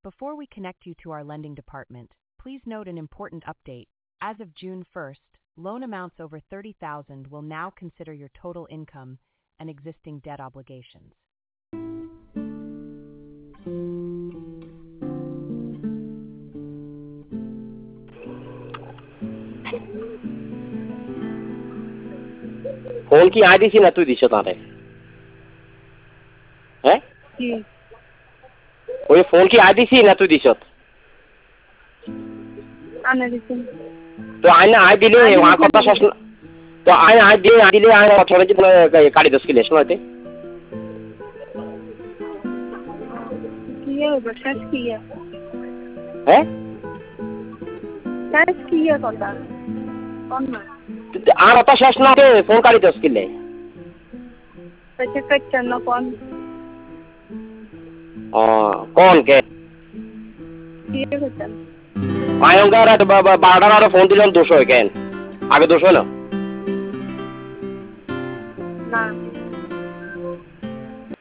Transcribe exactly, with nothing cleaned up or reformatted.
Before we connect you to our lending department, please note an important update. As of June first, loan amounts over thirty thousand will now consider your total income and existing debt obligations. Phone কি আই দিছি না তুই দিছ তারে? হ্যাঁ কি ওই ফোন কি আই দিছি না তুই দিছ? আনা দিছি তো আইনা আই দিলে আমার কথা শেষ না। তো আই আই দিয়ে আই দিলে আই অথরে যে কাটি দশ কিলো শোনাতে কি হবে শেষ কি হ্যাঁ শেষ কি কথা কোন না আর অত শেষ না ফোন কাটি দশ কিলো পেছে পেছে না কোন ও কোন কে কি হচ্ছে আয়ঙ্গার বারোটার আরো ফোন দিলাম দুশো কেন আগে দুশো না না